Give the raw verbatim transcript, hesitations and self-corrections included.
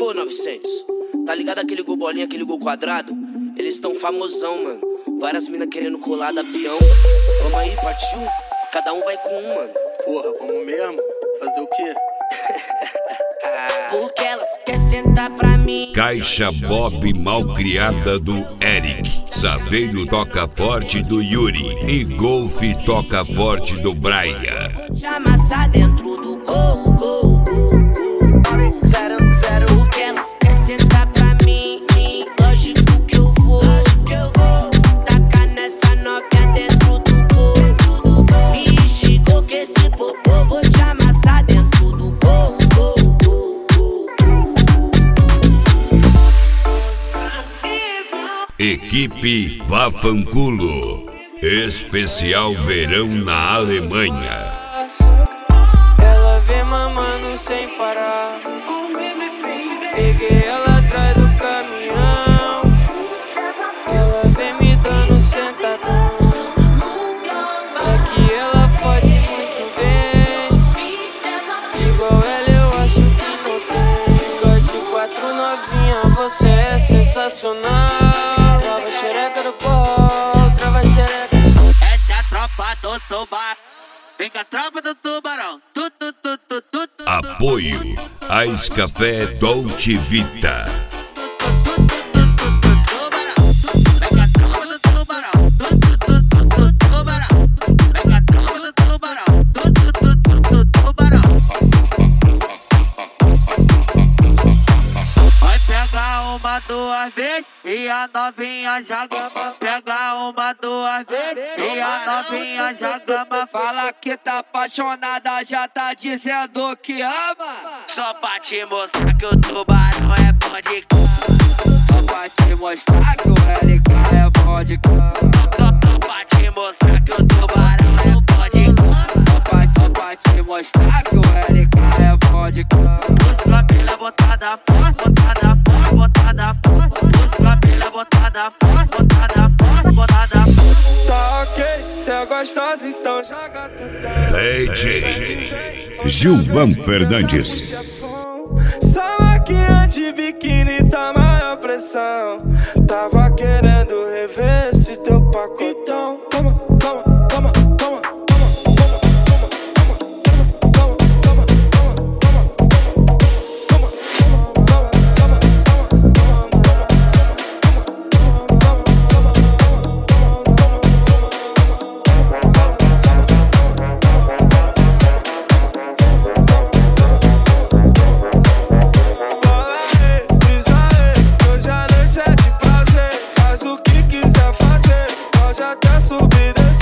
Pô, novecentos, tá ligado aquele gol bolinha, aquele gol quadrado? Eles tão famosão, mano. Várias minas querendo colar da peão. Vamos aí, partiu? Cada um vai com um, mano. Porra, vamos mesmo? Fazer o quê? Porque elas querem sentar pra mim. Caixa Bob malcriada do Eric. Saveiro toca forte do Yuri. E Golfe toca forte do Braia. Te amassar dentro do gol, gol, gol, gol. Zero, zero. Porque elas querem sentar pra mim. Lógico que eu vou. Tacar nessa novinha dentro do gol. Me esticou que esse popô vou te amassar dentro do gol. Equipe Vafanculo. Especial verão na Alemanha. Ela vem mamando sem parar. Peguei ela atrás do caminhão. Ela vem me dando sentadão. É que ela fode muito bem. Igual ela eu acho que não tem. Fica de quatro novinha, você é sensacional. Trava xereca do pó, trava xereca. Essa é a tropa do tubarão. Fica a tropa do tubarão. Tu, tu, tu, tu, tu, tu. Apoio Ais Café Dolce Vita. Duas vezes e a novinha já gama. Pega uma, duas vezes e a novinha já gama. Fala que tá apaixonada, já tá dizendo que ama. Só pra te mostrar que o tubarão é bom de cama. Só pra te mostrar que o L K é bom de cama. Só pra te mostrar que o tubarão é bom de cama. Só pra, só pra te mostrar que o L K é bom de cama. Os cabelo botada forte, botada forte, botada forte. Os cabelo botada forte, botada forte, botada forte. Tá ok, tá gostosa, então joga tudo. D J Gilvan Fernandes. Só maquiagem de biquíni tá maior pressão. Tava querendo rever esse teu pacotão. Toma, toma, toma, toma. Subir, descer.